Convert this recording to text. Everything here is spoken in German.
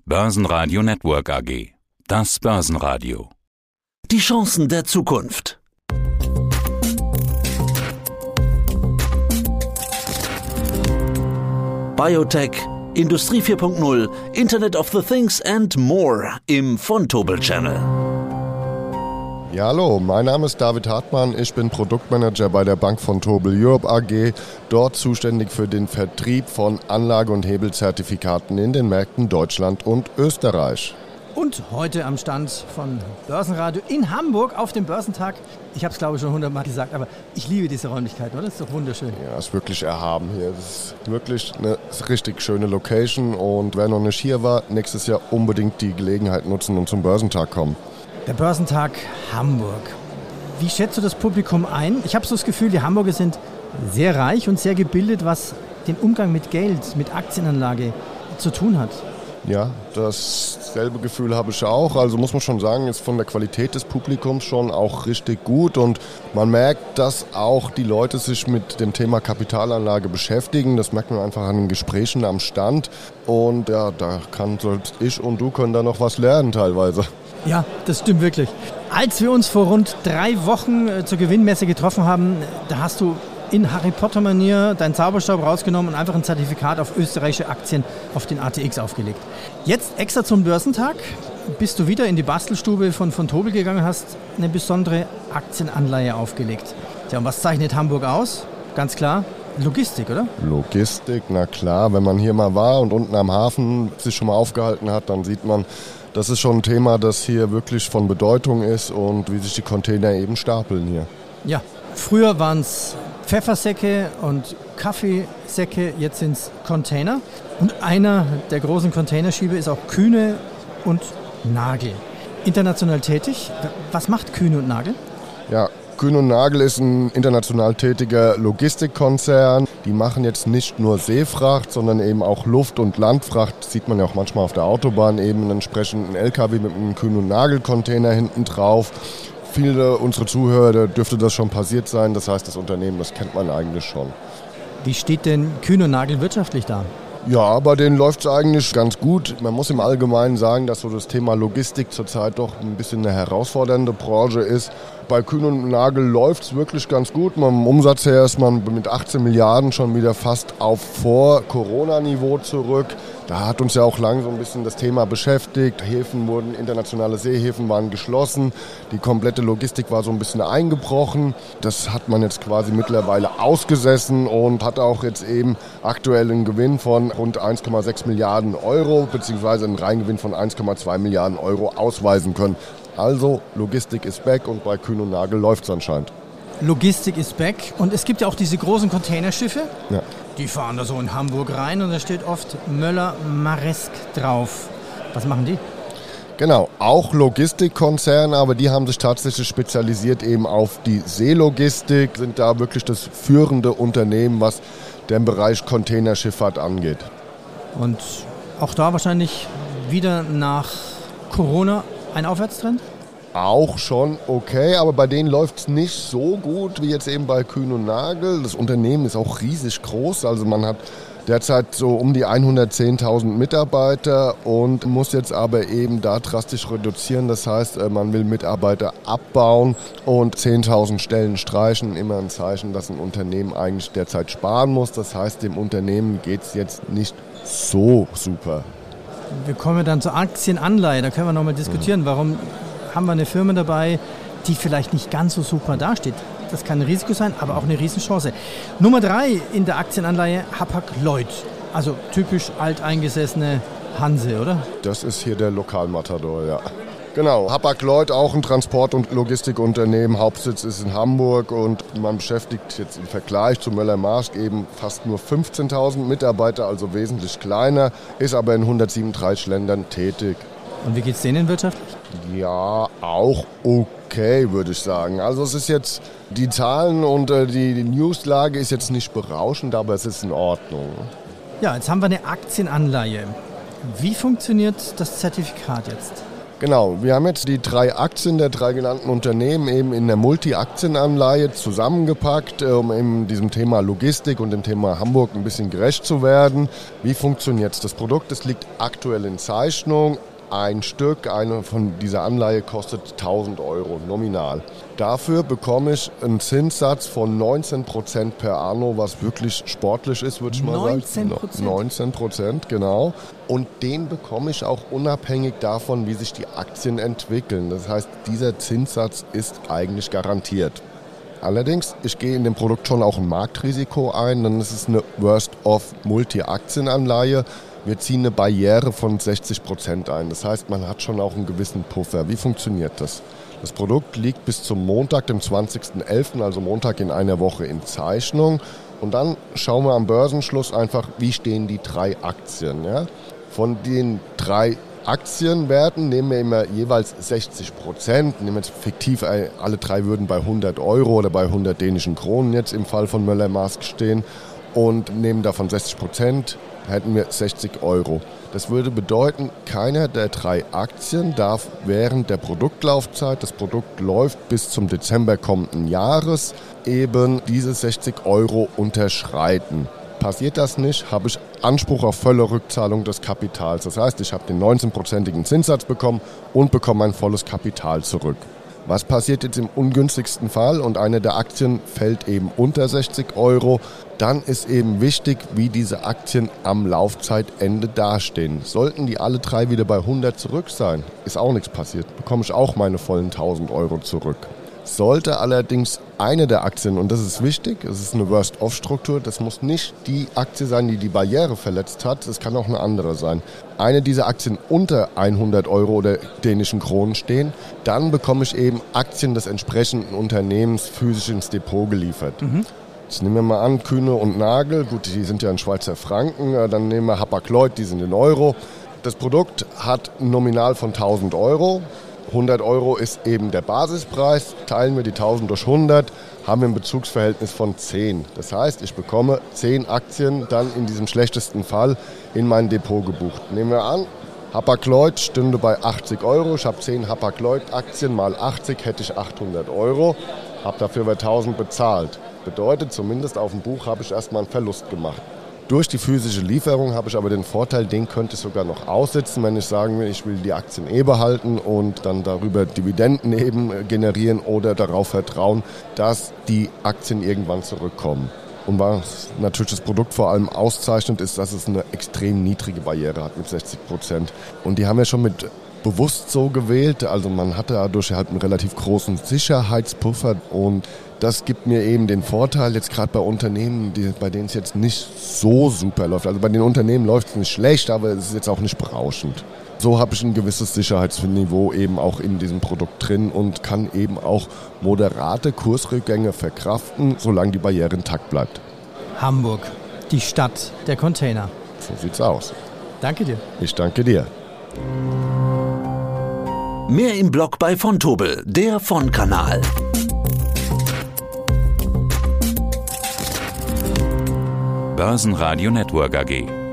Börsenradio Network AG. Das Börsenradio. Die Chancen der Zukunft. Biotech, Industrie 4.0, Internet of the Things and more im Vontobel Channel. Ja, hallo, mein Name ist David Hartmann, ich bin Produktmanager bei der Bank Vontobel Europe AG, dort zuständig für den Vertrieb von Anlage- und Hebelzertifikaten in den Märkten Deutschland und Österreich. Und heute am Stand von Börsenradio in Hamburg auf dem Börsentag. Ich habe es, glaube ich, schon 100-mal gesagt, aber ich liebe diese Räumlichkeiten, oder? Das ist doch wunderschön. Ja, ist wirklich erhaben hier. Das ist wirklich eine richtig schöne Location. Und wer noch nicht hier war, nächstes Jahr unbedingt die Gelegenheit nutzen und zum Börsentag kommen. Der Börsentag Hamburg. Wie schätzt du das Publikum ein? Ich habe so das Gefühl, die Hamburger sind sehr reich und sehr gebildet, was den Umgang mit Geld, mit Aktienanlage zu tun hat. Ja, dasselbe Gefühl habe ich auch. Also muss man schon sagen, ist von der Qualität des Publikums schon auch richtig gut. Und man merkt, dass auch die Leute sich mit dem Thema Kapitalanlage beschäftigen. Das merkt man einfach an den Gesprächen am Stand. Und ja, da kann selbst ich und du können da noch was lernen teilweise. Ja, das stimmt wirklich. Als wir uns vor rund 3 Wochen zur Gewinnmesse getroffen haben, da hast du in Harry Potter-Manier deinen Zauberstab rausgenommen und einfach ein Zertifikat auf österreichische Aktien auf den ATX aufgelegt. Jetzt extra zum Börsentag bist du wieder in die Bastelstube von Vontobel gegangen und hast eine besondere Aktienanleihe aufgelegt. Tja, und was zeichnet Hamburg aus? Ganz klar, Logistik, oder? Logistik, na klar. Wenn man hier mal war und unten am Hafen sich schon mal aufgehalten hat, dann sieht man, das ist schon ein Thema, das hier wirklich von Bedeutung ist und wie sich die Container eben stapeln hier. Ja, früher waren es Pfeffersäcke und Kaffeesäcke, jetzt sind es Container. Und einer der großen Containerschieber ist auch Kühne und Nagel. International tätig. Was macht Kühne und Nagel? Ja, Kühne und Nagel ist ein international tätiger Logistikkonzern. Die machen jetzt nicht nur Seefracht, sondern eben auch Luft- und Landfracht. Das sieht man ja auch manchmal auf der Autobahn, eben einen entsprechenden LKW mit einem Kühne- und Nagel-Container hinten drauf. Viele unserer Zuhörer dürfte das schon passiert sein. Das heißt, das Unternehmen, das kennt man eigentlich schon. Wie steht denn Kühne und Nagel wirtschaftlich da? Ja, bei denen läuft es eigentlich ganz gut. Man muss im Allgemeinen sagen, dass so das Thema Logistik zurzeit doch ein bisschen eine herausfordernde Branche ist. Bei Kühne und Nagel läuft es wirklich ganz gut. Im Umsatz her ist man mit 18 Milliarden schon wieder fast auf Vor-Corona-Niveau zurück. Da hat uns ja auch lange so ein bisschen das Thema beschäftigt. Internationale Seehäfen waren geschlossen. Die komplette Logistik war so ein bisschen eingebrochen. Das hat man jetzt quasi mittlerweile ausgesessen und hat auch jetzt eben aktuell einen Gewinn von rund 1,6 Milliarden Euro beziehungsweise einen Reingewinn von 1,2 Milliarden Euro ausweisen können. Also Logistik ist back und bei Kühne und Nagel läuft es anscheinend. Logistik ist back und es gibt ja auch diese großen Containerschiffe. Ja. Die fahren da so in Hamburg rein und da steht oft Möller-Maersk drauf. Was machen die? Genau, auch Logistikkonzerne, aber die haben sich tatsächlich spezialisiert eben auf die Seelogistik, sind da wirklich das führende Unternehmen, was den Bereich Containerschifffahrt angeht. Und auch da wahrscheinlich wieder nach Corona ein Aufwärtstrend? Auch schon okay, aber bei denen läuft es nicht so gut wie jetzt eben bei Kühne und Nagel. Das Unternehmen ist auch riesig groß, also man hat derzeit so um die 110.000 Mitarbeiter und muss jetzt aber eben da drastisch reduzieren. Das heißt, man will Mitarbeiter abbauen und 10.000 Stellen streichen. Immer ein Zeichen, dass ein Unternehmen eigentlich derzeit sparen muss. Das heißt, dem Unternehmen geht es jetzt nicht so super. Wir kommen dann zur Aktienanleihe. Da können wir nochmal diskutieren. Warum haben wir eine Firma dabei, die vielleicht nicht ganz so super dasteht? Das kann ein Risiko sein, aber auch eine Riesenchance. Nummer 3 in der Aktienanleihe, Hapag-Lloyd. Also typisch alteingesessene Hanse, oder? Das ist hier der Lokalmatador, ja. Genau, Hapag-Lloyd, auch ein Transport- und Logistikunternehmen. Hauptsitz ist in Hamburg und man beschäftigt jetzt im Vergleich zu Möller-Maersk eben fast nur 15.000 Mitarbeiter, also wesentlich kleiner, ist aber in 137 Ländern tätig. Und wie geht es denen wirtschaftlich? Ja, auch okay, würde ich sagen. Also es ist jetzt, die Zahlen und die Newslage ist jetzt nicht berauschend, aber es ist in Ordnung. Ja, jetzt haben wir eine Aktienanleihe. Wie funktioniert das Zertifikat jetzt? Genau, wir haben jetzt die 3 Aktien der 3 genannten Unternehmen eben in der Multi-Aktienanleihe zusammengepackt, um eben diesem Thema Logistik und dem Thema Hamburg ein bisschen gerecht zu werden. Wie funktioniert es? Das Produkt, das liegt aktuell in Zeichnung. Ein Stück, eine von dieser Anleihe kostet 1.000 € nominal. Dafür bekomme ich einen Zinssatz von 19% per anno, was wirklich sportlich ist, würde ich mal sagen. 19%, genau. Und den bekomme ich auch unabhängig davon, wie sich die Aktien entwickeln. Das heißt, dieser Zinssatz ist eigentlich garantiert. Allerdings, ich gehe in dem Produkt schon auch ein Marktrisiko ein, dann ist es eine Worst-of-Multi-Aktienanleihe. Wir ziehen eine Barriere von 60% ein. Das heißt, man hat schon auch einen gewissen Puffer. Wie funktioniert das? Das Produkt liegt bis zum Montag, dem 20.11., also Montag in einer Woche in Zeichnung. Und dann schauen wir am Börsenschluss einfach, wie stehen die 3 Aktien. Ja? Von den 3 Aktienwerten nehmen wir immer jeweils 60%. Nehmen wir jetzt fiktiv, alle 3 würden bei 100 € oder bei 100 dänischen Kronen jetzt im Fall von Møller-Mærsk stehen. Und nehmen davon 60%. Hätten wir 60 €. Das würde bedeuten, keiner der 3 Aktien darf während der Produktlaufzeit, das Produkt läuft bis zum Dezember kommenden Jahres, eben diese 60 € unterschreiten. Passiert das nicht, habe ich Anspruch auf volle Rückzahlung des Kapitals. Das heißt, ich habe den 19%igen Zinssatz bekommen und bekomme mein volles Kapital zurück. Was passiert jetzt im ungünstigsten Fall und eine der Aktien fällt eben unter 60 €, dann ist eben wichtig, wie diese Aktien am Laufzeitende dastehen. Sollten die alle 3 wieder bei 100 zurück sein, ist auch nichts passiert, bekomme ich auch meine vollen 1.000 € zurück. Sollte allerdings eine der Aktien, und das ist wichtig, es ist eine Worst-of-Struktur, das muss nicht die Aktie sein, die die Barriere verletzt hat, es kann auch eine andere sein. Eine dieser Aktien unter 100 € oder dänischen Kronen stehen, dann bekomme ich eben Aktien des entsprechenden Unternehmens physisch ins Depot geliefert. Jetzt nehmen wir mal an, Kühne und Nagel, gut, die sind ja in Schweizer Franken, dann nehmen wir Hapag-Lloyd, die sind in Euro. Das Produkt hat ein Nominal von 1.000 €. 100 € ist eben der Basispreis, teilen wir die 1.000 durch 100, haben wir ein Bezugsverhältnis von 10. Das heißt, ich bekomme 10 Aktien dann in diesem schlechtesten Fall in mein Depot gebucht. Nehmen wir an, Hapag-Lloyd stünde bei 80 €, ich habe 10 Hapag-Lloyd-Aktien mal 80, hätte ich 800 €, habe dafür aber 1.000 bezahlt. Bedeutet, zumindest auf dem Buch habe ich erstmal einen Verlust gemacht. Durch die physische Lieferung habe ich aber den Vorteil, den könnte ich sogar noch aussitzen, wenn ich sagen will, ich will die Aktien behalten und dann darüber Dividenden eben generieren oder darauf vertrauen, dass die Aktien irgendwann zurückkommen. Und was natürlich das Produkt vor allem auszeichnet, ist, dass es eine extrem niedrige Barriere hat mit 60%. Und die haben wir schon mit bewusst so gewählt, also man hatte dadurch halt einen relativ großen Sicherheitspuffer und das gibt mir eben den Vorteil, jetzt gerade bei Unternehmen, bei denen es jetzt nicht so super läuft. Also bei den Unternehmen läuft es nicht schlecht, aber es ist jetzt auch nicht berauschend. So habe ich ein gewisses Sicherheitsniveau eben auch in diesem Produkt drin und kann eben auch moderate Kursrückgänge verkraften, solange die Barriere intakt bleibt. Hamburg, die Stadt der Container. So sieht's aus. Danke dir. Ich danke dir. Mehr im Blog bei Vontobel, der Von-Kanal. Börsenradio Network AG.